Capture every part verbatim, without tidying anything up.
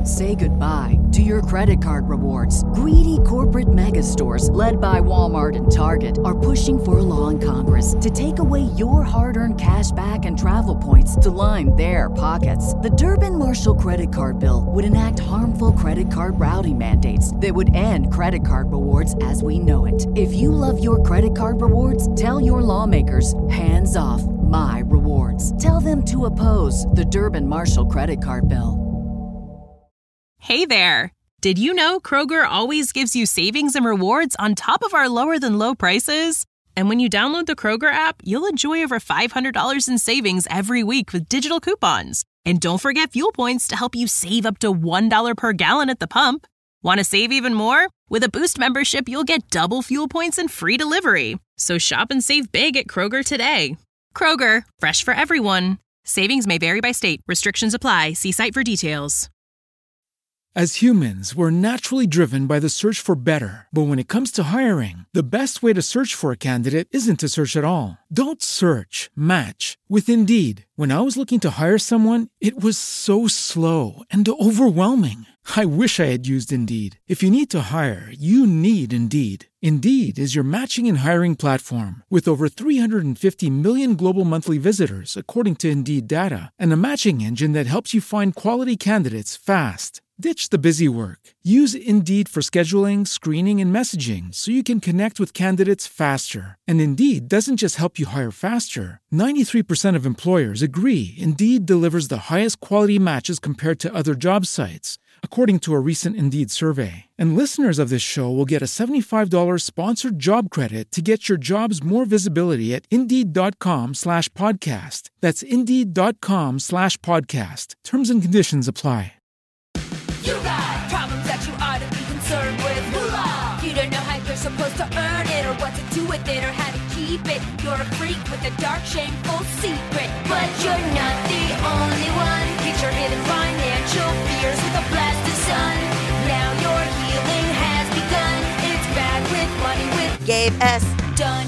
Say goodbye to your credit card rewards. Greedy corporate mega stores, led by Walmart and Target, are pushing for a law in Congress to take away your hard-earned cash back and travel points to line their pockets. The Durbin-Marshall credit card bill would enact harmful credit card routing mandates that would end credit card rewards as we know it. If you love your credit card rewards, tell your lawmakers, hands off my rewards. Tell them to oppose the Durbin-Marshall credit card bill. Hey there! Did you know Kroger always gives you savings and rewards on top of our lower-than-low prices? And when you download the Kroger app, you'll enjoy over five hundred dollars in savings every week with digital coupons. And don't forget fuel points to help you save up to one dollar per gallon at the pump. Want to save even more? With a Boost membership, you'll get double fuel points and free delivery. So shop and save big at Kroger today. Kroger, fresh for everyone. Savings may vary by state. Restrictions apply. See site for details. As humans, we're naturally driven by the search for better. But when it comes to hiring, the best way to search for a candidate isn't to search at all. Don't search, match with Indeed. When I was looking to hire someone, it was so slow and overwhelming. I wish I had used Indeed. If you need to hire, you need Indeed. Indeed is your matching and hiring platform with over three hundred fifty million global monthly visitors, according to Indeed data, and a matching engine that helps you find quality candidates fast. Ditch the busy work. Use Indeed for scheduling, screening, and messaging so you can connect with candidates faster. And Indeed doesn't just help you hire faster. ninety-three percent of employers agree Indeed delivers the highest quality matches compared to other job sites, according to a recent Indeed survey. And listeners of this show will get a seventy-five dollars sponsored job credit to get your jobs more visibility at Indeed.com slash podcast. That's Indeed.com slash podcast. Terms and conditions apply. You got problems that you ought to be concerned with. Moolah! You don't know how you're supposed to earn it, or what to do with it, or how to keep it. You're a freak with a dark, shameful secret. But you're not the only one. Get your hidden financial fears with a blast of sun. Now your healing has begun. It's Bad with Money with Gabe S. Dunn.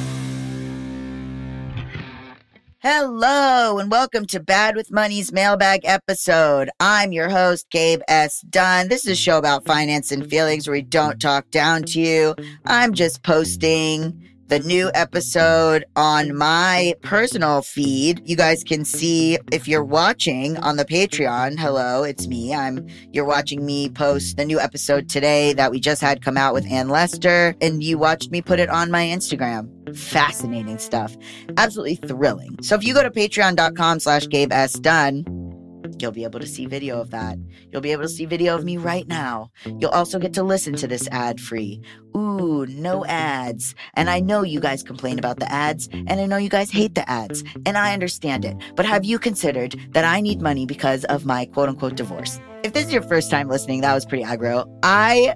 Hello, and welcome to Bad with Money's mailbag episode. I'm your host, Gabe S. Dunn. This is a show about finance and feelings where we don't talk down to you. I'm just posting the new episode on my personal feed. You guys can see if you're watching on the Patreon. Hello, it's me. I'm you're watching me post the new episode today that we just had come out with Ann Lester, and you watched me put it on my Instagram. Fascinating stuff. Absolutely thrilling. So if you go to patreon.com slash Gabe S. Dunn, you'll be able to see video of that. You'll be able to see video of me right now. You'll also get to listen to this ad-free. Ooh, no ads. And I know you guys complain about the ads, and I know you guys hate the ads, and I understand it. But have you considered that I need money because of my quote-unquote divorce? If this is your first time listening, that was pretty aggro. I,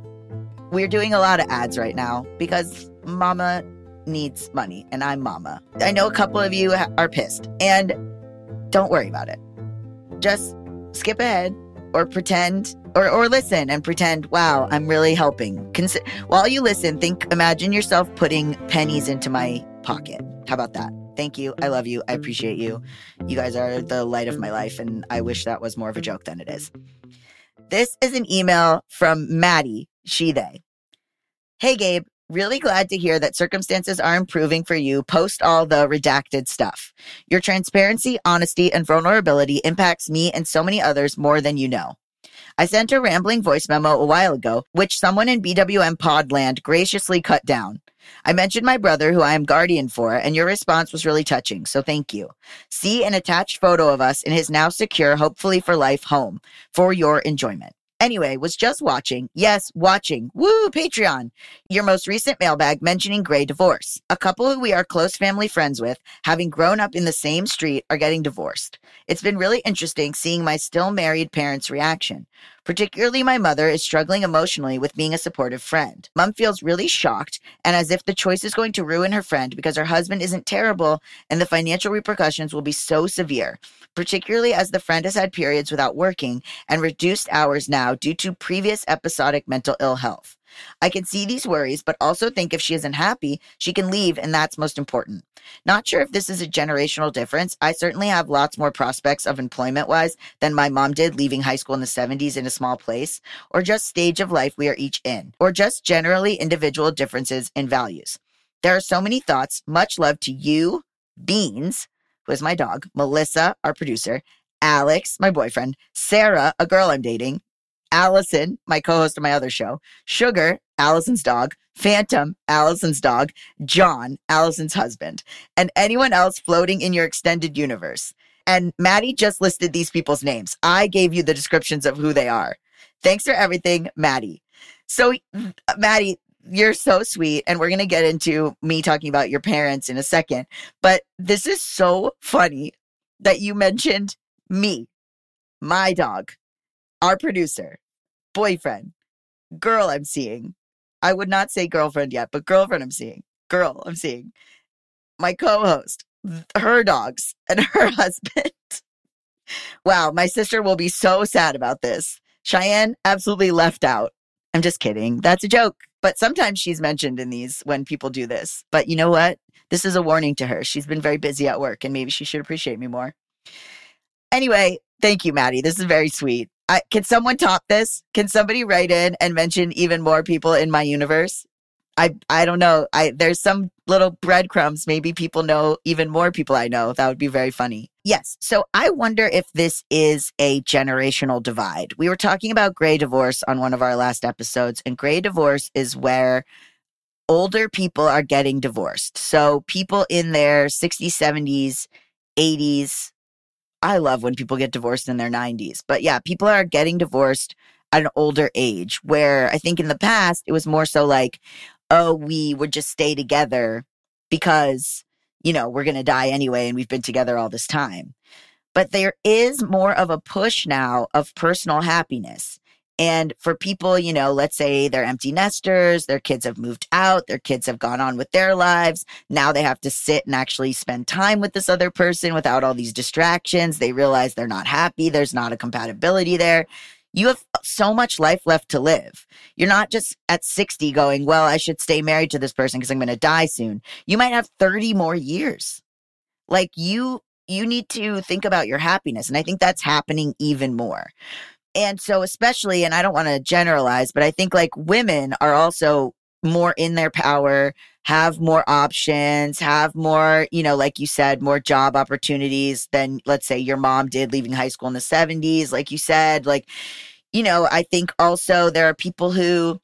we're doing a lot of ads right now because mama needs money, and I'm mama. I know a couple of you ha- are pissed, and don't worry about it. Just skip ahead or pretend or, or listen and pretend, wow, I'm really helping. Cons- While you listen, think, imagine yourself putting pennies into my pocket. How about that? Thank you. I love you. I appreciate you. You guys are the light of my life, and I wish that was more of a joke than it is. This is an email from Maddie, she, they. Hey, Gabe. Really glad to hear that circumstances are improving for you post all the redacted stuff. Your transparency, honesty, and vulnerability impacts me and so many others more than you know. I sent a rambling voice memo a while ago, which someone in B W M Podland graciously cut down. I mentioned my brother, who I am guardian for, and your response was really touching, so thank you. See an attached photo of us in his now secure, hopefully for life, home for your enjoyment. Anyway, was just watching, yes, watching, woo, Patreon, your most recent mailbag mentioning Gray divorce. A couple who we are close family friends with, having grown up in the same street, are getting divorced. It's been really interesting seeing my still married parents' reaction. Particularly my mother is struggling emotionally with being a supportive friend. Mom feels really shocked and as if the choice is going to ruin her friend because her husband isn't terrible and the financial repercussions will be so severe, particularly as the friend has had periods without working and reduced hours now now due to previous episodic mental ill health. I can see these worries, but also think if she isn't happy, she can leave, and that's most important. Not sure if this is a generational difference. I certainly have lots more prospects of employment-wise than my mom did leaving high school in the seventies in a small place, or just stage of life we are each in, or just generally individual differences in values. There are so many thoughts. Much love to you, Beans, who is my dog, Melissa, our producer, Alex, my boyfriend, Sarah, a girl I'm dating, Allison, my co-host of my other show, Sugar, Allison's dog, Phantom, Allison's dog, John, Allison's husband, and anyone else floating in your extended universe. And Maddie just listed these people's names. I gave you the descriptions of who they are. Thanks for everything, Maddie. So, Maddie, you're so sweet, and we're going to get into me talking about your parents in a second, but this is so funny that you mentioned me, my dog, our producer, boyfriend, girl I'm seeing. I would not say girlfriend yet, but girlfriend I'm seeing. Girl I'm seeing. My co-host, her dogs, and her husband. Wow, my sister will be so sad about this. Cheyenne absolutely left out. I'm just kidding. That's a joke. But sometimes she's mentioned in these when people do this. But you know what? This is a warning to her. She's been very busy at work, and maybe she should appreciate me more. Anyway, thank you, Maddie. This is very sweet. I, can someone top this? Can somebody write in and mention even more people in my universe? I I don't know. I there's some little breadcrumbs. Maybe people know even more people I know. That would be very funny. Yes. So I wonder if this is a generational divide. We were talking about gray divorce on one of our last episodes, and gray divorce is where older people are getting divorced. So people in their sixties, seventies, eighties. I love when people get divorced in their nineties. But yeah, people are getting divorced at an older age, where I think in the past it was more so like, oh, we would just stay together because, you know, we're going to die anyway and we've been together all this time. But there is more of a push now of personal happiness. And for people, you know, let's say they're empty nesters, their kids have moved out, their kids have gone on with their lives. Now they have to sit and actually spend time with this other person without all these distractions. They realize they're not happy. There's not a compatibility there. You have so much life left to live. You're not just at sixty going, well, I should stay married to this person because I'm going to die soon. You might have thirty more years. Like you, you need to think about your happiness. And I think that's happening even more. And so especially, and I don't want to generalize, but I think like women are also more in their power, have more options, have more, you know, like you said, more job opportunities than, let's say, your mom did leaving high school in the seventies. Like you said, like, you know, I think also there are people who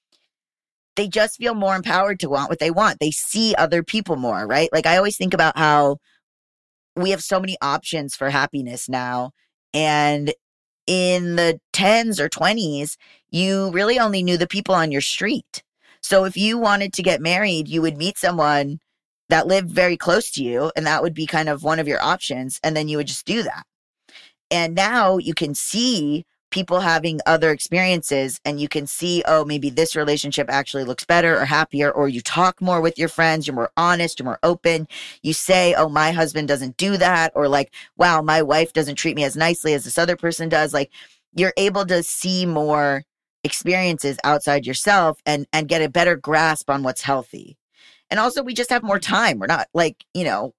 they just feel more empowered to want what they want. They see other people more, right? Like I always think about how we have so many options for happiness now. And in the tens or twenties, you really only knew the people on your street. So if you wanted to get married, you would meet someone that lived very close to you, and that would be kind of one of your options. And then you would just do that. And now you can see people having other experiences, and you can see, oh, maybe this relationship actually looks better or happier, or you talk more with your friends, you're more honest, you're more open. You say, oh, my husband doesn't do that, or like, wow, my wife doesn't treat me as nicely as this other person does. Like you're able to see more experiences outside yourself and, and get a better grasp on what's healthy. And also we just have more time. We're not like, you know,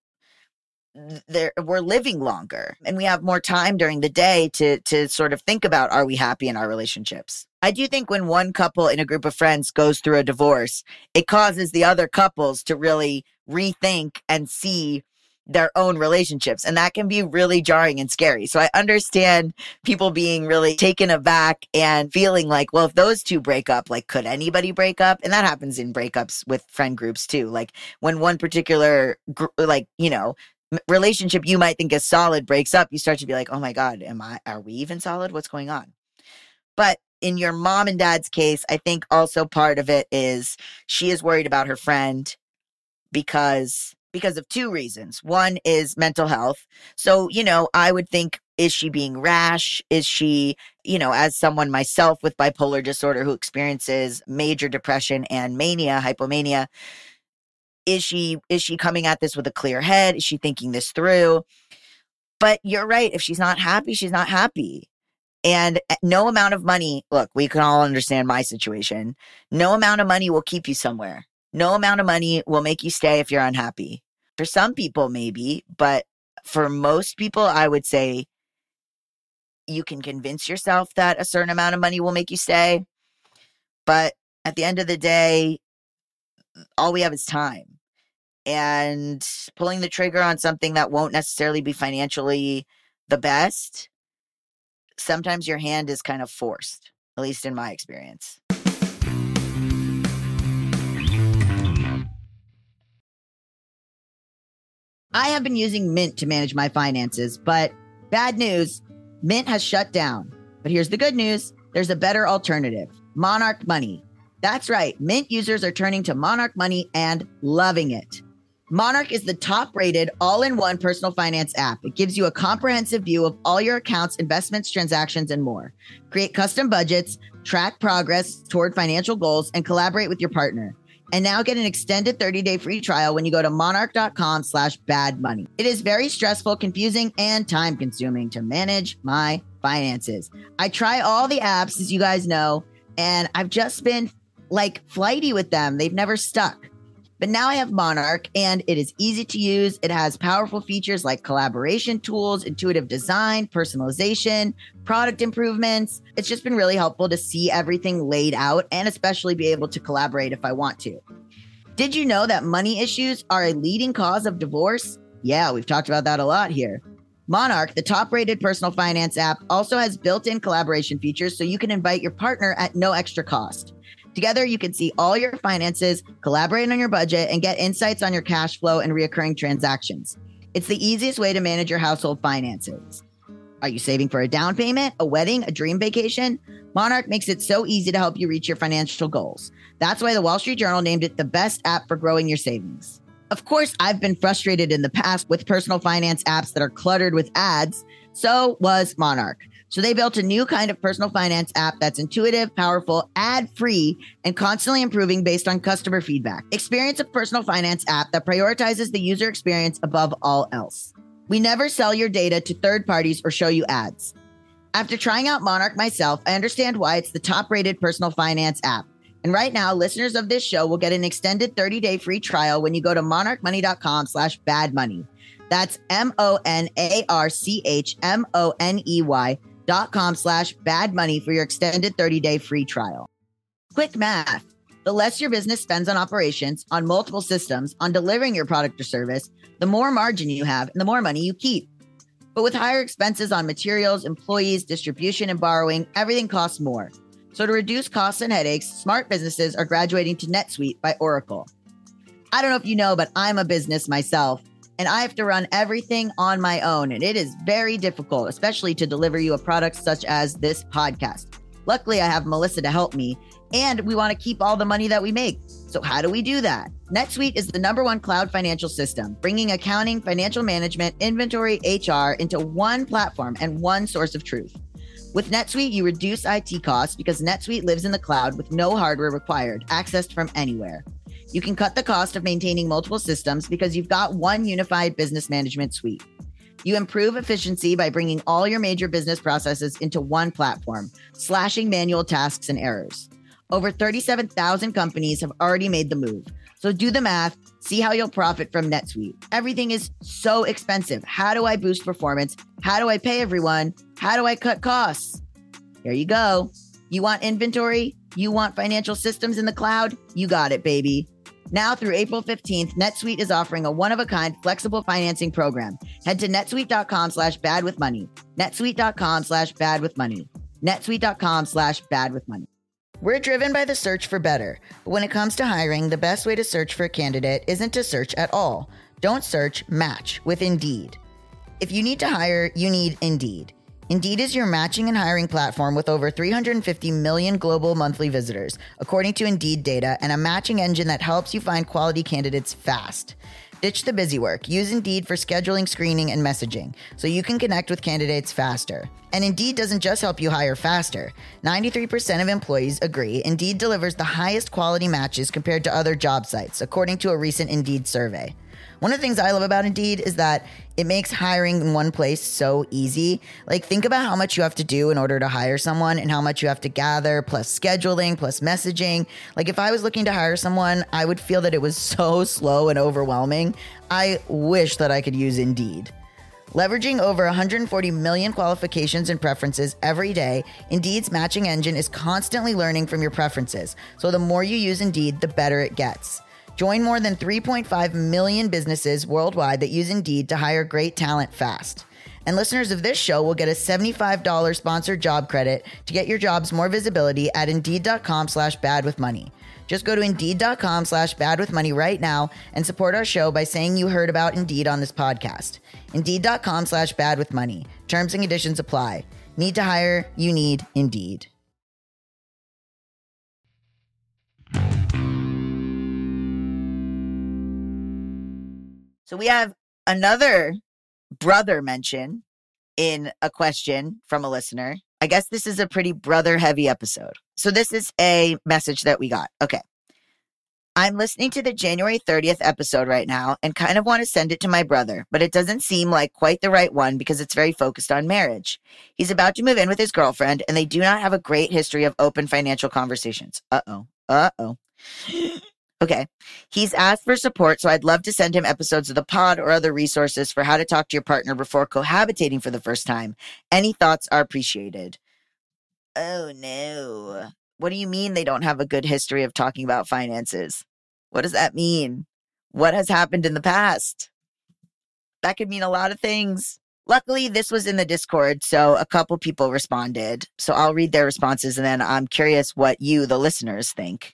there we're living longer and we have more time during the day to to sort of think about, are we happy in our relationships? I do think when one couple in a group of friends goes through a divorce, it causes the other couples to really rethink and see their own relationships. And that can be really jarring and scary. So I understand people being really taken aback and feeling like, well, if those two break up, like, could anybody break up? And that happens in breakups with friend groups too. Like when one particular, gr- like, you know, relationship you might think is solid breaks up, you start to be like, oh my God, am I, are we even solid? What's going on? But in your mom and dad's case, I think also part of it is she is worried about her friend because, because of two reasons. One is mental health. So, you know, I would think, is she being rash? Is she, you know, as someone myself with bipolar disorder who experiences major depression and mania, hypomania, Is she is she coming at this with a clear head? Is she thinking this through? But you're right. If she's not happy, she's not happy. And no amount of money, look, we can all understand my situation. No amount of money will keep you somewhere. No amount of money will make you stay if you're unhappy. For some people, maybe, but for most people, I would say you can convince yourself that a certain amount of money will make you stay. But at the end of the day, all we have is time. And pulling the trigger on something that won't necessarily be financially the best, sometimes your hand is kind of forced, at least in my experience. I have been using Mint to manage my finances, but bad news, Mint has shut down. But here's the good news. There's a better alternative, Monarch Money. That's right. Mint users are turning to Monarch Money and loving it. Monarch is the top-rated all-in-one personal finance app. It gives you a comprehensive view of all your accounts, investments, transactions, and more. Create custom budgets, track progress toward financial goals, and collaborate with your partner. And now get an extended thirty-day free trial when you go to monarch.com slash bad money. It is very stressful, confusing, and time-consuming to manage my finances. I try all the apps, as you guys know, and I've just been like flighty with them. They've never stuck. But now I have Monarch, and it is easy to use. It has powerful features like collaboration tools, intuitive design, personalization, product improvements. It's just been really helpful to see everything laid out and especially be able to collaborate if I want to. Did you know that money issues are a leading cause of divorce? Yeah, we've talked about that a lot here. Monarch, the top-rated personal finance app, also has built-in collaboration features so you can invite your partner at no extra cost. Together, you can see all your finances, collaborate on your budget, and get insights on your cash flow and reoccurring transactions. It's the easiest way to manage your household finances. Are you saving for a down payment, a wedding, a dream vacation? Monarch makes it so easy to help you reach your financial goals. That's why the Wall Street Journal named it the best app for growing your savings. Of course, I've been frustrated in the past with personal finance apps that are cluttered with ads. So was Monarch. So they built a new kind of personal finance app that's intuitive, powerful, ad-free, and constantly improving based on customer feedback. Experience a personal finance app that prioritizes the user experience above all else. We never sell your data to third parties or show you ads. After trying out Monarch myself, I understand why it's the top-rated personal finance app. And right now, listeners of this show will get an extended thirty-day free trial when you go to monarchmoney.com slash bad money. That's M-O-N-A-R-C-H-M-O-N-E-Y dot com slash bad money for your extended thirty-day free trial. Quick math. The less your business spends on operations, on multiple systems, on delivering your product or service, the more margin you have and the more money you keep. But with higher expenses on materials, employees, distribution, and borrowing, everything costs more. So to reduce costs and headaches, smart businesses are graduating to NetSuite by Oracle. I don't know if you know, but I'm a business myself, and I have to run everything on my own, and it is very difficult, especially to deliver you a product such as this podcast. Luckily, I have Melissa to help me, and we want to keep all the money that we make. So how do we do that? NetSuite is the number one cloud financial system, bringing accounting, financial management, inventory, H R into one platform and one source of truth. With NetSuite, you reduce I T costs because NetSuite lives in the cloud with no hardware required, accessed from anywhere. You can cut the cost of maintaining multiple systems because you've got one unified business management suite. You improve efficiency by bringing all your major business processes into one platform, slashing manual tasks and errors. Over thirty-seven thousand companies have already made the move. So do the math, see how you'll profit from NetSuite. Everything is so expensive. How do I boost performance? How do I pay everyone? How do I cut costs? Here you go. You want inventory? You want financial systems in the cloud? You got it, baby. Now through April fifteenth, NetSuite is offering a one-of-a-kind flexible financing program. Head to netsuite.com slash bad with money. netsuite.com slash bad with money. netsuite.com slash bad with money. We're driven by the search for better. But when it comes to hiring, the best way to search for a candidate isn't to search at all. Don't search, match with Indeed. If you need to hire, you need Indeed. Indeed is your matching and hiring platform with over three hundred fifty million global monthly visitors, according to Indeed data, and a matching engine that helps you find quality candidates fast. Ditch the busy work. Use Indeed for scheduling, screening, and messaging so you can connect with candidates faster. And Indeed doesn't just help you hire faster. ninety-three percent of employees agree Indeed delivers the highest quality matches compared to other job sites, according to a recent Indeed survey. One of the things I love about Indeed is that It makes hiring in one place so easy. Like, think about how much you have to do in order to hire someone and how much you have to gather, plus scheduling, plus messaging. Like, if I was looking to hire someone, I would feel that it was so slow and overwhelming. I wish that I could use Indeed. Leveraging over one hundred forty million qualifications and preferences every day, Indeed's matching engine is constantly learning from your preferences. So the more you use Indeed, the better it gets. Join more than three point five million businesses worldwide that use Indeed to hire great talent fast. And listeners of this show will get a seventy-five dollars sponsored job credit to get your jobs more visibility at Indeed.com slash bad with money. Just go to Indeed.com slash bad with money right now and support our show by saying you heard about Indeed on this podcast. Indeed.com slash bad with money. Terms and conditions apply. Need to hire? You need Indeed. So we have another brother mention in a question from a listener. I guess this is a pretty brother heavy episode. So this is a message that we got. Okay. I'm listening to the January thirtieth episode right now and kind of want to send it to my brother, but it doesn't seem like quite the right one because it's very focused on marriage. He's about to move in with his girlfriend and they do not have a great history of open financial conversations. Uh-oh. Uh-oh. Okay. He's asked for support, so I'd love to send him episodes of the pod or other resources for how to talk to your partner before cohabitating for the first time. Any thoughts are appreciated. Oh, no. What do you mean they don't have a good history of talking about finances? What does that mean? What has happened in the past? That could mean a lot of things. Luckily, this was in the Discord, so a couple people responded. So I'll read their responses, and then I'm curious what you, the listeners, think.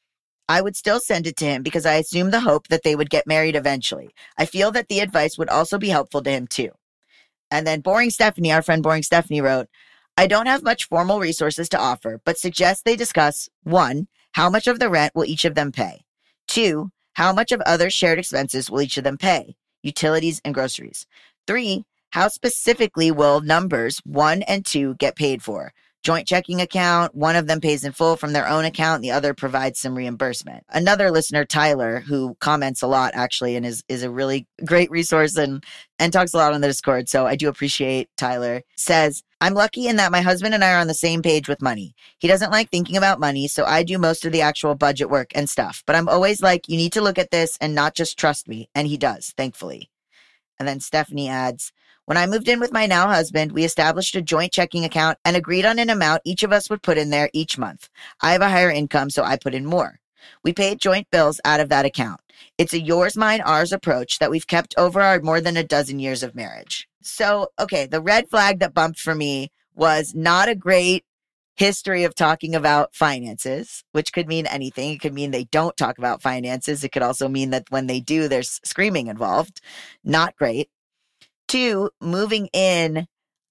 I would still send it to him because I assume the hope that they would get married eventually. I feel that the advice would also be helpful to him too. And then Boring Stephanie, our friend Boring Stephanie wrote, I don't have much formal resources to offer, but suggest they discuss, one, how much of the rent will each of them pay? Two, how much of other shared expenses will each of them pay? Utilities and groceries. Three, how specifically will numbers one and two get paid for? Joint checking account, one of them pays in full from their own account, and the other provides some reimbursement. Another listener, Tyler, who comments a lot actually and is, is a really great resource and, and talks a lot on the Discord, so I do appreciate Tyler, says, I'm lucky in that my husband and I are on the same page with money. He doesn't like thinking about money, so I do most of the actual budget work and stuff. But I'm always like, you need to look at this and not just trust me. And he does, thankfully. And then Stephanie adds, when I moved in with my now husband, we established a joint checking account and agreed on an amount each of us would put in there each month. I have a higher income, so I put in more. We paid joint bills out of that account. It's a yours, mine, ours approach that we've kept over our more than a dozen years of marriage. So, okay, the red flag that bumped for me was not a great history of talking about finances, which could mean anything. It could mean they don't talk about finances. It could also mean that when they do, there's screaming involved. Not great. Two, moving in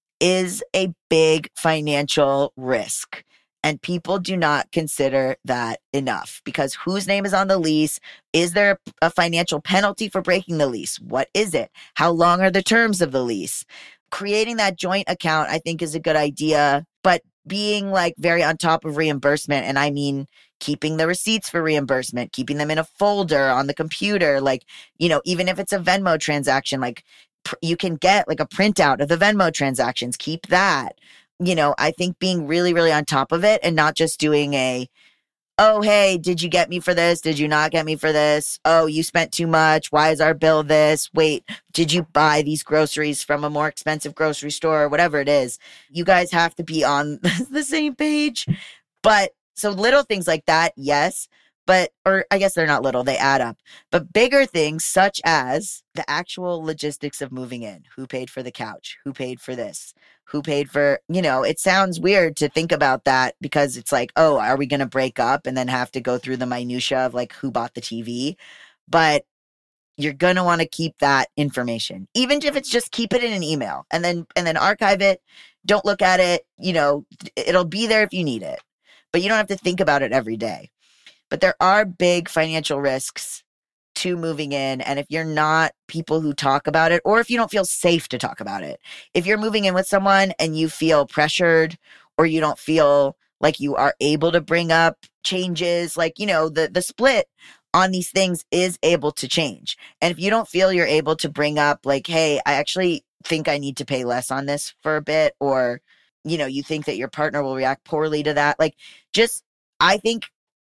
is a big financial risk. And people do not consider that enough because whose name is on the lease? Is there a financial penalty for breaking the lease? What is it? How long are the terms of the lease? Creating that joint account, I think, is a good idea, but being like very on top of reimbursement. And I mean, keeping the receipts for reimbursement, keeping them in a folder on the computer. Like, you know, even if it's a Venmo transaction, like pr- you can get like a printout of the Venmo transactions, keep that. You know, I think being really, really on top of it and not just doing a, oh, hey, did you get me for this? Did you not get me for this? Oh, you spent too much. Why is our bill this? Wait, did you buy these groceries from a more expensive grocery store or whatever it is? You guys have to be on the same page. But so little things like that, yes. But, or I guess they're not little, they add up. But bigger things such as the actual logistics of moving in. Who paid for the couch? Who paid for this? Who paid for, you know, it sounds weird to think about that because it's like, oh, are we going to break up and then have to go through the minutia of like who bought the T V? But you're going to want to keep that information, even if it's just keep it in an email and then, and then archive it. Don't look at it. You know, it'll be there if you need it, but you don't have to think about it every day. But there are big financial risks to moving in. And if you're not people who talk about it, or if you don't feel safe to talk about it, if you're moving in with someone and you feel pressured or you don't feel like you are able to bring up changes, like, you know, the, the split on these things is able to change. And if you don't feel you're able to bring up like, hey, I actually think I need to pay less on this for a bit, or, you know, you think that your partner will react poorly to that, like, just, I think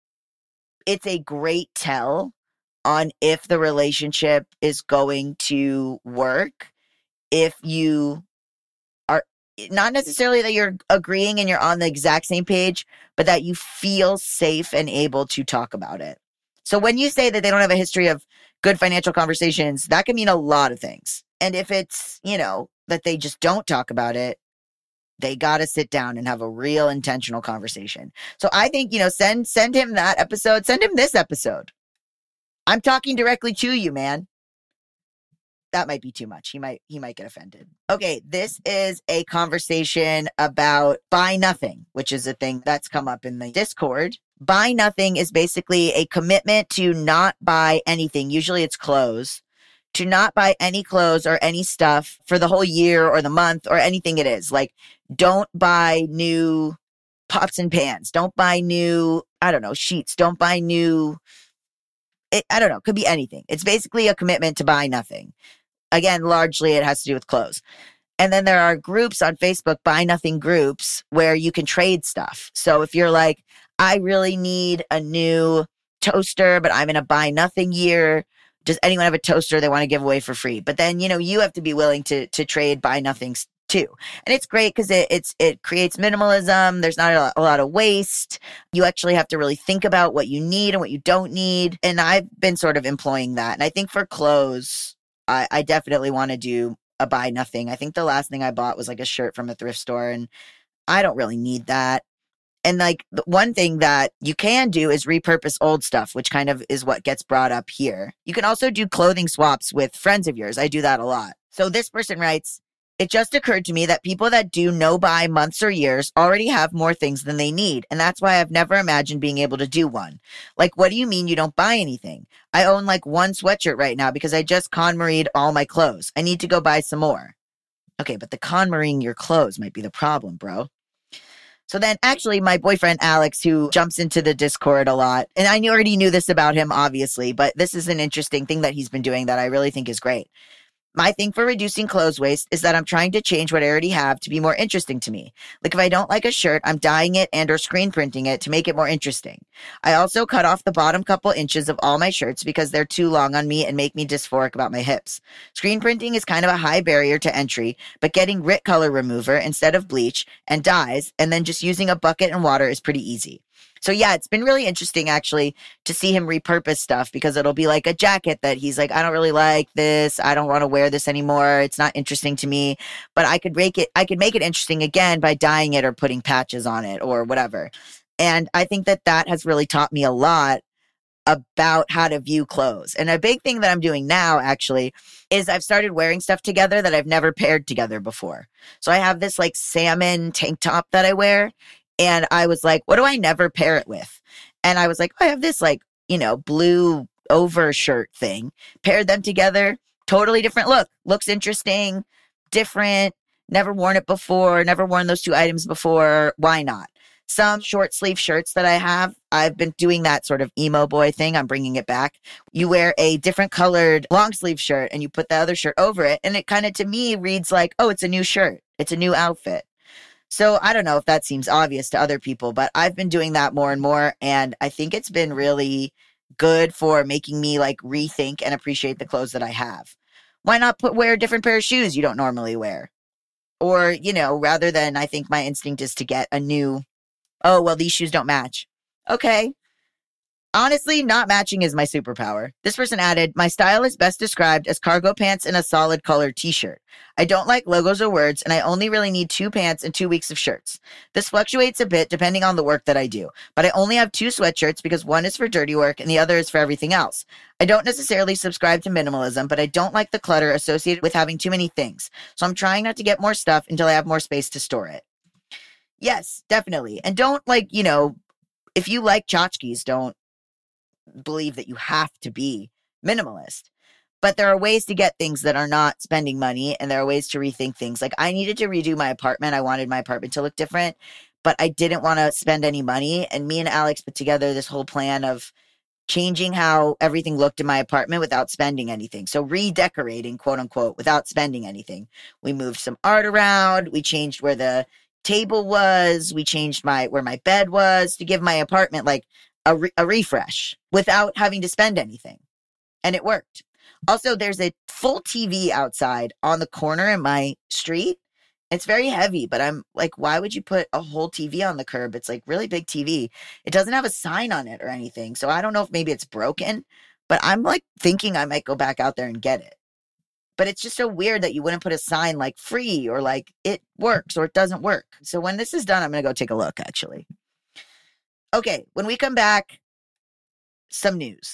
it's a great tell on if the relationship is going to work. If you are not necessarily that you're agreeing and you're on the exact same page, but that you feel safe and able to talk about it. So when you say that they don't have a history of good financial conversations, that can mean a lot of things. And if it's, you know, that they just don't talk about it, they got to sit down and have a real intentional conversation. So I think, you know, send send him that episode, send him this episode. I'm talking directly to you, man. That might be too much. He might he might get offended. Okay, this is a conversation about buy nothing, which is a thing that's come up in the Discord. Buy nothing is basically a commitment to not buy anything. Usually it's clothes. To not buy any clothes or any stuff for the whole year or the month or anything it is. Like, don't buy new pots and pans. Don't buy new, I don't know, sheets. Don't buy new, it, I don't know, could be anything. It's basically a commitment to buy nothing. Again, largely it has to do with clothes. And then there are groups on Facebook, buy nothing groups, where you can trade stuff. So if you're like, I really need a new toaster, but I'm in a buy nothing year. Does anyone have a toaster they want to give away for free? But then, you know, you have to be willing to to trade buy nothings too. And it's great because it, it's it creates minimalism. There's not a lot, a lot of waste. You actually have to really think about what you need and what you don't need. And I've been sort of employing that. And I think for clothes, I, I definitely want to do a buy nothing. I think the last thing I bought was like a shirt from a thrift store, and I don't really need that. And like the one thing that you can do is repurpose old stuff, which kind of is what gets brought up here. You can also do clothing swaps with friends of yours. I do that a lot. So this person writes, it just occurred to me that people that do no buy months or years already have more things than they need. And that's why I've never imagined being able to do one. Like, what do you mean you don't buy anything? I own like one sweatshirt right now because I just KonMari'd all my clothes. I need to go buy some more. Okay, but the KonMari'ing your clothes might be the problem, bro. So then actually my boyfriend, Alex, who jumps into the Discord a lot, and I already knew this about him, obviously, but this is an interesting thing that he's been doing that I really think is great. My thing for reducing clothes waste is that I'm trying to change what I already have to be more interesting to me. Like if I don't like a shirt, I'm dyeing it and or screen printing it to make it more interesting. I also cut off the bottom couple inches of all my shirts because they're too long on me and make me dysphoric about my hips. Screen printing is kind of a high barrier to entry, but getting Rit color remover instead of bleach and dyes and then just using a bucket and water is pretty easy. So yeah, it's been really interesting actually to see him repurpose stuff because it'll be like a jacket that he's like, I don't really like this. I don't want to wear this anymore. It's not interesting to me, but I could make it, I could make it interesting again by dyeing it or putting patches on it or whatever. And I think that that has really taught me a lot about how to view clothes. And a big thing that I'm doing now actually is I've started wearing stuff together that I've never paired together before. So I have this like salmon tank top that I wear. And I was like, what do I never pair it with? And I was like, oh, I have this like, you know, blue overshirt thing. Paired them together. Totally different look. Looks interesting, different. Never worn it before. Never worn those two items before. Why not? Some short sleeve shirts that I have, I've been doing that sort of emo boy thing. I'm bringing it back. You wear a different colored long sleeve shirt and you put the other shirt over it. And it kind of, to me, reads like, oh, it's a new shirt. It's a new outfit. So I don't know if that seems obvious to other people, but I've been doing that more and more. And I think it's been really good for making me like rethink and appreciate the clothes that I have. Why not put wear a different pair of shoes you don't normally wear? Or, you know, rather than, I think my instinct is to get a new, oh, well, these shoes don't match. Okay. Honestly, not matching is my superpower. This person added, my style is best described as cargo pants and a solid colored t-shirt. I don't like logos or words, and I only really need two pants and two weeks of shirts. This fluctuates a bit depending on the work that I do, but I only have two sweatshirts because one is for dirty work and the other is for everything else. I don't necessarily subscribe to minimalism, but I don't like the clutter associated with having too many things. So I'm trying not to get more stuff until I have more space to store it. Yes, definitely. And don't like, you know, if you like tchotchkes, don't believe that you have to be minimalist, but there are ways to get things that are not spending money, and there are ways to rethink things. Like I needed to redo my apartment. I wanted my apartment to look different, but I didn't want to spend any money. And me and Alex put together this whole plan of changing how everything looked in my apartment without spending anything. So redecorating, quote unquote, without spending anything. We moved some art around. We changed where the table was. We changed my where my bed was to give my apartment like a, re- a refresh without having to spend anything. And it worked. Also, there's a full T V outside on the corner in my street. It's very heavy, but I'm like, why would you put a whole T V on the curb? It's like really big T V. It doesn't have a sign on it or anything. So I don't know if maybe it's broken, but I'm like thinking I might go back out there and get it. But it's just so weird that you wouldn't put a sign like free or like it works or it doesn't work. So when this is done, I'm going to go take a look, actually. Okay, when we come back, some news.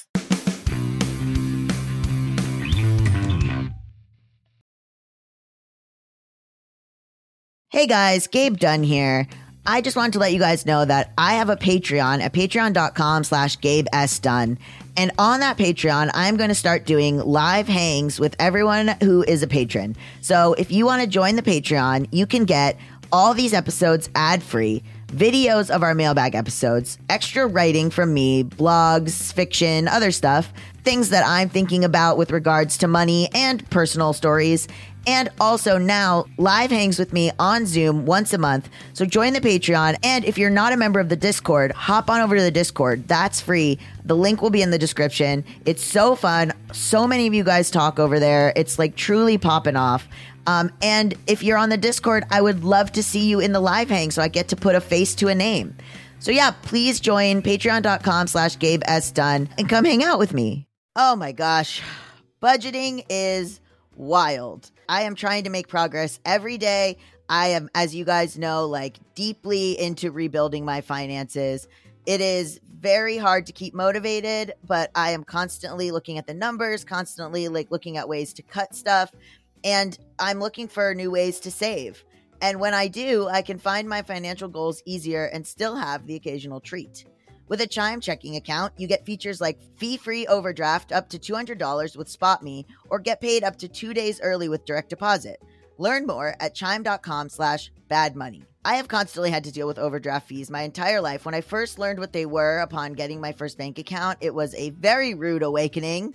Hey guys, Gabe Dunn here. I just wanted to let you guys know that I have a Patreon at patreon.com slash Gabe S. Dunn. And on that Patreon, I'm going to start doing live hangs with everyone who is a patron. So if you want to join the Patreon, you can get all these episodes ad-free, videos of our mailbag episodes, extra writing from me, blogs, fiction, other stuff, things that I'm thinking about with regards to money and personal stories. And also now live hangs with me on Zoom once a month. So join the Patreon. And if you're not a member of the Discord, hop on over to the Discord. That's free. The link will be in the description. It's so fun. So many of you guys talk over there. It's like truly popping off. Um, and if you're on the Discord, I would love to see you in the live hang so I get to put a face to a name. So yeah, please join patreon.com slash Gabe S. Dunn and come hang out with me. Oh my gosh. Budgeting is wild. I am trying to make progress every day. I am, as you guys know, like deeply into rebuilding my finances. It is very hard to keep motivated, but I am constantly looking at the numbers, constantly like looking at ways to cut stuff. And I'm looking for new ways to save. And when I do, I can find my financial goals easier and still have the occasional treat. With a Chime checking account, you get features like fee-free overdraft up to two hundred dollars with SpotMe or get paid up to two days early with direct deposit. Learn more at chime.com slash bad money. I have constantly had to deal with overdraft fees my entire life. When I first learned what they were upon getting my first bank account, it was a very rude awakening.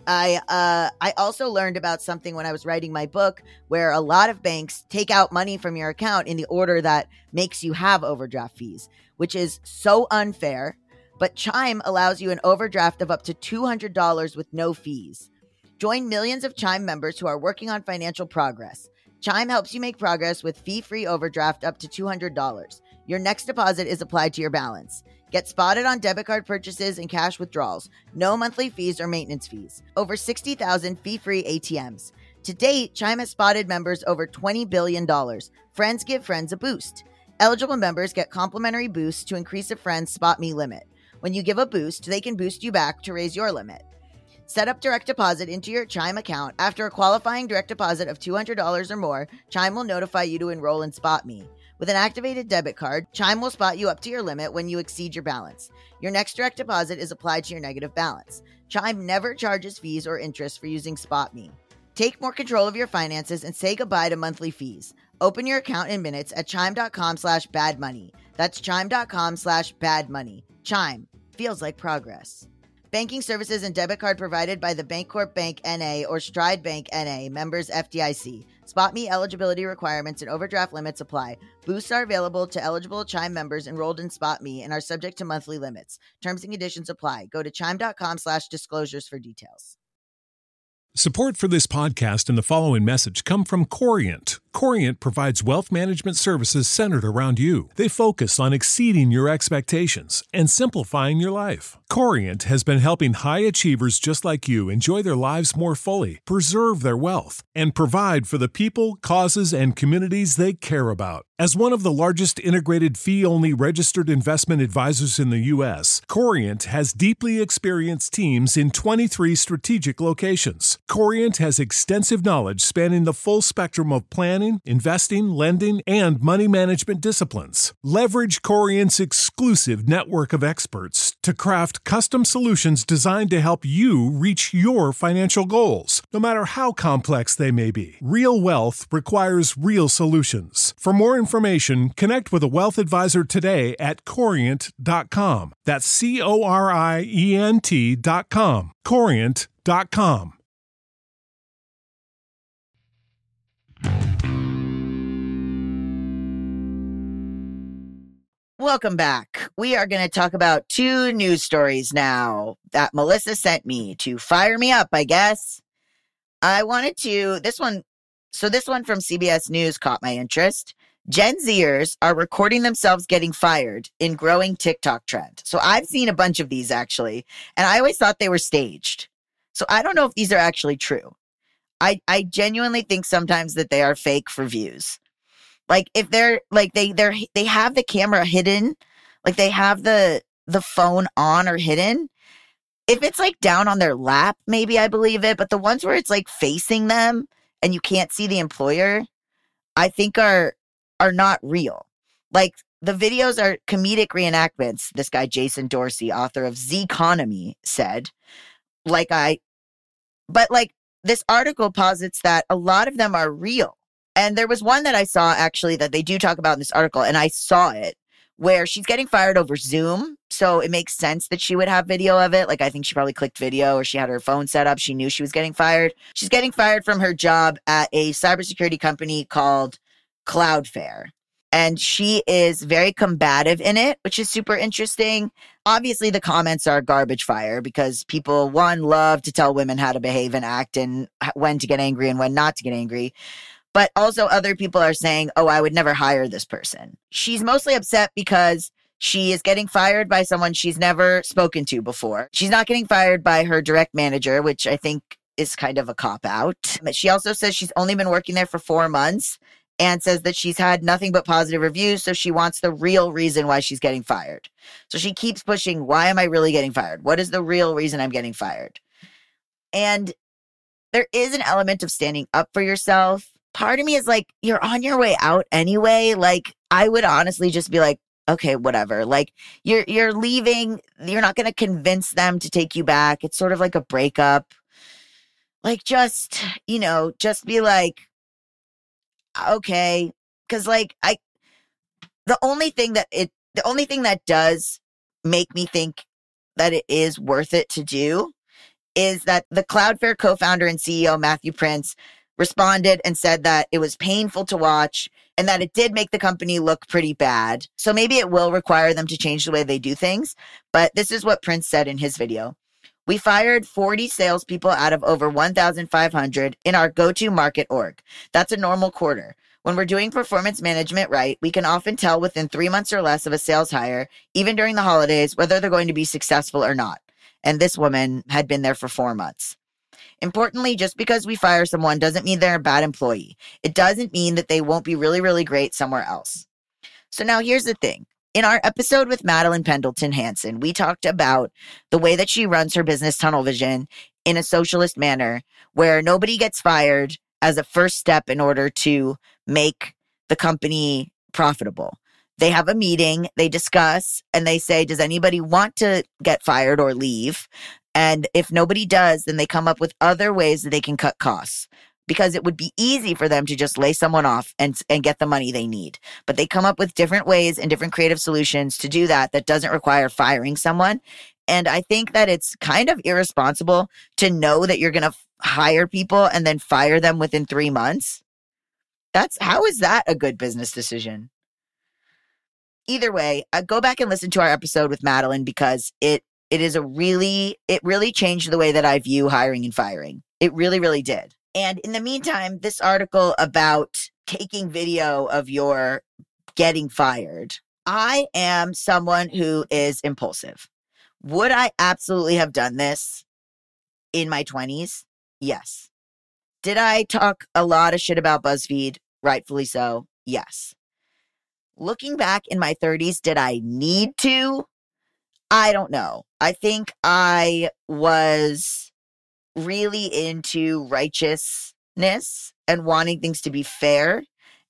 I uh, I also learned about something when I was writing my book where a lot of banks take out money from your account in the order that makes you have overdraft fees, which is so unfair. But Chime allows you an overdraft of up to two hundred dollars with no fees. Join millions of Chime members who are working on financial progress. Chime helps you make progress with fee-free overdraft up to two hundred dollars. Your next deposit is applied to your balance. Get spotted on debit card purchases and cash withdrawals. No monthly fees or maintenance fees. Over sixty thousand fee-free A T Ms. To date, Chime has spotted members over twenty billion dollars. Friends give friends a boost. Eligible members get complimentary boosts to increase a friend's SpotMe limit. When you give a boost, they can boost you back to raise your limit. Set up direct deposit into your Chime account. After a qualifying direct deposit of two hundred dollars or more, Chime will notify you to enroll in SpotMe. With an activated debit card, Chime will spot you up to your limit when you exceed your balance. Your next direct deposit is applied to your negative balance. Chime never charges fees or interest for using SpotMe. Take more control of your finances and say goodbye to monthly fees. Open your account in minutes at chime.com slash bad money. That's chime.com slash bad money. Chime. Feels like progress. Banking services and debit card provided by the Bancorp Bank N A or Stride Bank N A, members F D I C. SpotMe eligibility requirements and overdraft limits apply. Boosts are available to eligible Chime members enrolled in SpotMe and are subject to monthly limits. Terms and conditions apply. Go to chime.com slash disclosures for details. Support for this podcast and the following message come from Corient. Corient provides wealth management services centered around you. They focus on exceeding your expectations and simplifying your life. Corient has been helping high achievers just like you enjoy their lives more fully, preserve their wealth, and provide for the people, causes, and communities they care about. As one of the largest integrated fee-only registered investment advisors in the U S, Corient has deeply experienced teams in twenty-three strategic locations. Corient has extensive knowledge spanning the full spectrum of plan planning, investing, lending, and money management disciplines. Leverage Corient's exclusive network of experts to craft custom solutions designed to help you reach your financial goals, no matter how complex they may be. Real wealth requires real solutions. For more information, connect with a wealth advisor today at corient dot com. That's C O R I E N T dot com. corient dot com. Welcome back. We are going to talk about two news stories now that Melissa sent me to fire me up, I guess. I wanted to, this one, so this one from C B S News caught my interest. Gen Zers are recording themselves getting fired in growing TikTok trend. So I've seen a bunch of these actually, and I always thought they were staged. So I don't know if these are actually true. I, I genuinely think sometimes that they are fake for views. Like if they're like they they're they have the camera hidden, like they have the the phone on or hidden. If it's like down on their lap, maybe I believe it. But the ones where it's like facing them and you can't see the employer, I think are are not real. Like the videos are comedic reenactments. This guy Jason Dorsey, author of Zeconomy, said. Like I, but like this article posits that a lot of them are real. And there was one that I saw actually that they do talk about in this article, and I saw it, where she's getting fired over Zoom. So it makes sense that she would have video of it. Like I think she probably clicked video or she had her phone set up. She knew she was getting fired. She's getting fired from her job at a cybersecurity company called Cloudflare. And she is very combative in it, which is super interesting. Obviously, the comments are garbage fire because people, one, love to tell women how to behave and act and when to get angry and when not to get angry. But also other people are saying, oh, I would never hire this person. She's mostly upset because she is getting fired by someone she's never spoken to before. She's not getting fired by her direct manager, which I think is kind of a cop-out. But she also says she's only been working there for four months and says that she's had nothing but positive reviews, so she wants the real reason why she's getting fired. So she keeps pushing, why am I really getting fired? What is the real reason I'm getting fired? And there is an element of standing up for yourself. Part of me is like, you're on your way out anyway. Like, I would honestly just be like, okay, whatever. Like, you're you're leaving. You're not going to convince them to take you back. It's sort of like a breakup. Like, just, you know, just be like, okay. Because, like, I, the only thing that it, the only thing that does make me think that it is worth it to do is that the Cloudflare co-founder and C E O, Matthew Prince, responded and said that it was painful to watch and that it did make the company look pretty bad. So maybe it will require them to change the way they do things. But this is what Prince said in his video. We fired forty salespeople out of over one thousand five hundred in our go-to-market org. That's a normal quarter. When we're doing performance management right, we can often tell within three months or less of a sales hire, even during the holidays, whether they're going to be successful or not. And this woman had been there for four months. Importantly, just because we fire someone doesn't mean they're a bad employee. It doesn't mean that they won't be really, really great somewhere else. So now here's the thing. In our episode with Madeline Pendleton Hanson, we talked about the way that she runs her business Tunnel Vision in a socialist manner where nobody gets fired as a first step in order to make the company profitable. They have a meeting, they discuss, and they say, does anybody want to get fired or leave? And if nobody does, then they come up with other ways that they can cut costs because it would be easy for them to just lay someone off and, and get the money they need. But they come up with different ways and different creative solutions to do that that doesn't require firing someone. And I think that it's kind of irresponsible to know that you're going to hire people and then fire them within three months. That's how is that a good business decision? Either way, uh, go back and listen to our episode with Madeline because it It is a really, it really changed the way that I view hiring and firing. It really, really did. And in the meantime, this article about taking video of your getting fired. I am someone who is impulsive. Would I absolutely have done this in my twenties? Yes. Did I talk a lot of shit about BuzzFeed? Rightfully so. Yes. Looking back in my thirties, did I need to? I don't know. I think I was really into righteousness and wanting things to be fair.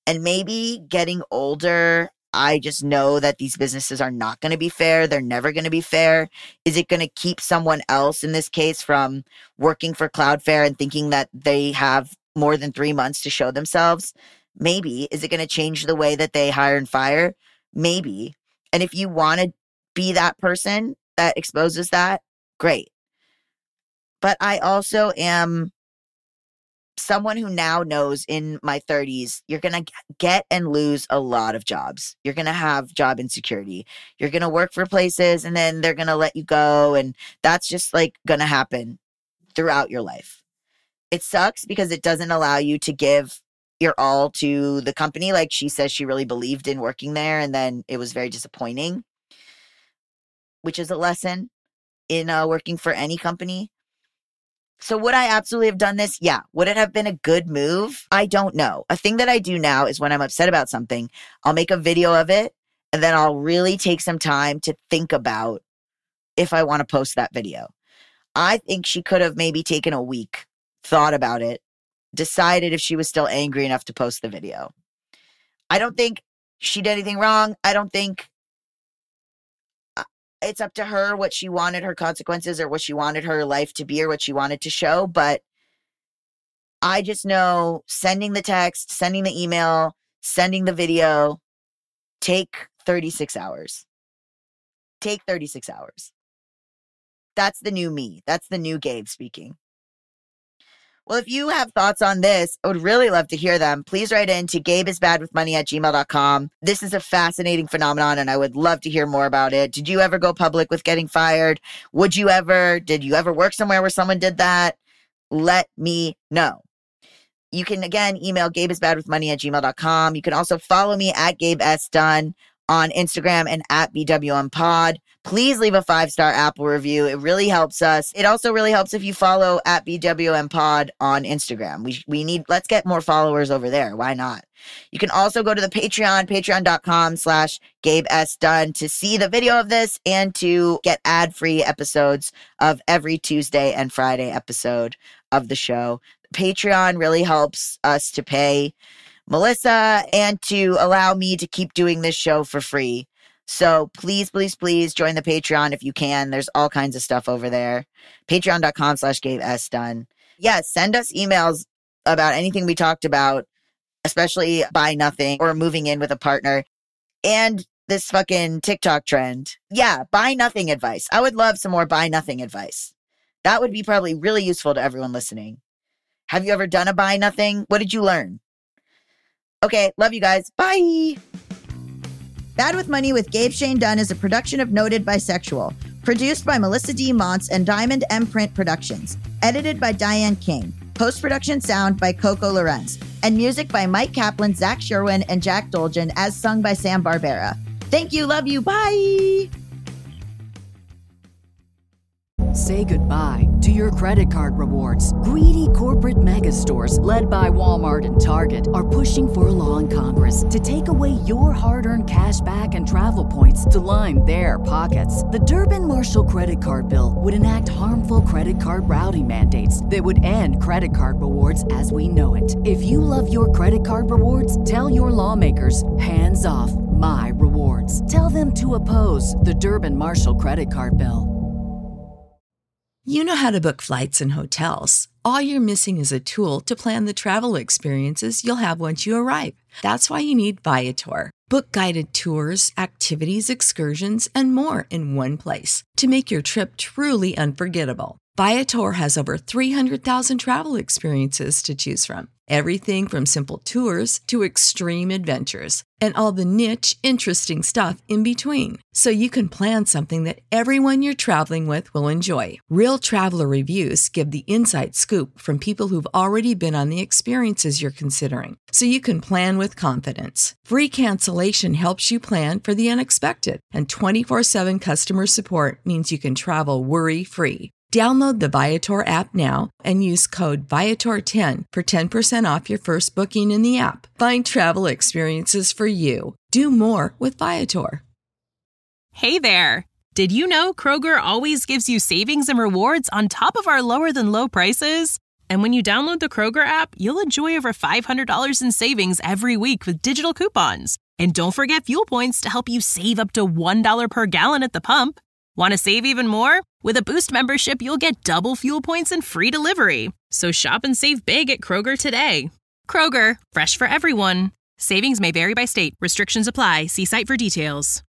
And maybe getting older, I just know that these businesses are not going to be fair. They're never going to be fair. Is it going to keep someone else, in this case, from working for Cloudflare and thinking that they have more than three months to show themselves? Maybe. Is it going to change the way that they hire and fire? Maybe. And if you want to be that person that exposes that, great. But I also am someone who now knows in my thirties, you're going to get and lose a lot of jobs. You're going to have job insecurity. You're going to work for places and then they're going to let you go. And that's just like going to happen throughout your life. It sucks because it doesn't allow you to give your all to the company. Like she says, she really believed in working there and then it was very disappointing, which is a lesson in uh, working for any company. So would I absolutely have done this? Yeah. Would it have been a good move? I don't know. A thing that I do now is when I'm upset about something, I'll make a video of it and then I'll really take some time to think about if I want to post that video. I think she could have maybe taken a week, thought about it, decided if she was still angry enough to post the video. I don't think she did anything wrong. I don't think it's up to her what she wanted her consequences or what she wanted her life to be or what she wanted to show. But I just know sending the text, sending the email, sending the video, take thirty-six hours. Take thirty-six hours. That's the new me. That's the new Gabe speaking. Well, if you have thoughts on this, I would really love to hear them. Please write in to gabeisbadwithmoney at gmail dot com. This is a fascinating phenomenon, and I would love to hear more about it. Did you ever go public with getting fired? Would you ever? Did you ever work somewhere where someone did that? Let me know. You can, again, email gabeisbadwithmoney at gmail dot com. You can also follow me at Gabe S. Dunn on Instagram and at B W M Pod. Please leave a five-star Apple review. It really helps us. It also really helps if you follow at B W M Pod on Instagram. We we need, let's get more followers over there. Why not? You can also go to the Patreon, patreon dot com slash Gabe S. Dunn to see the video of this and to get ad-free episodes of every Tuesday and Friday episode of the show. Patreon really helps us to pay Melissa and to allow me to keep doing this show for free. So please, please, please join the Patreon if you can. There's all kinds of stuff over there. patreon dot com slash Gabe S. Dunn. Yeah, send us emails about anything we talked about, especially buy nothing or moving in with a partner. And this fucking TikTok trend. Yeah, buy nothing advice. I would love some more buy nothing advice. That would be probably really useful to everyone listening. Have you ever done a buy nothing? What did you learn? Okay, love you guys. Bye. Bad with Money with Gabe Shane Dunn is a production of Noted Bisexual. Produced by Melissa D. Montz and Diamond M Print Productions. Edited by Diane King. Post-production sound by Coco Lorenz. And music by Mike Kaplan, Zach Sherwin, and Jack Dolgen, as sung by Sam Barbera. Thank you, love you, bye! Say goodbye to your credit card rewards. Greedy corporate mega stores, led by Walmart and Target, are pushing for a law in Congress to take away your hard-earned cash back and travel points to line their pockets. The Durbin-Marshall credit card bill would enact harmful credit card routing mandates that would end credit card rewards as we know it. If you love your credit card rewards, tell your lawmakers, hands off my rewards. Tell them to oppose the Durbin-Marshall credit card bill. You know how to book flights and hotels. All you're missing is a tool to plan the travel experiences you'll have once you arrive. That's why you need Viator. Book guided tours, activities, excursions, and more in one place to make your trip truly unforgettable. Viator has over three hundred thousand travel experiences to choose from. Everything from simple tours to extreme adventures and all the niche, interesting stuff in between. So you can plan something that everyone you're traveling with will enjoy. Real traveler reviews give the inside scoop from people who've already been on the experiences you're considering. So you can plan with confidence. Free cancellation helps you plan for the unexpected. And twenty-four seven customer support means you can travel worry-free. Download the Viator app now and use code Viator ten for ten percent off your first booking in the app. Find travel experiences for you. Do more with Viator. Hey there! Did you know Kroger always gives you savings and rewards on top of our lower than low prices? And when you download the Kroger app, you'll enjoy over five hundred dollars in savings every week with digital coupons. And don't forget fuel points to help you save up to one dollar per gallon at the pump. Want to save even more? With a Boost membership, you'll get double fuel points and free delivery. So shop and save big at Kroger today. Kroger, fresh for everyone. Savings may vary by state. Restrictions apply. See site for details.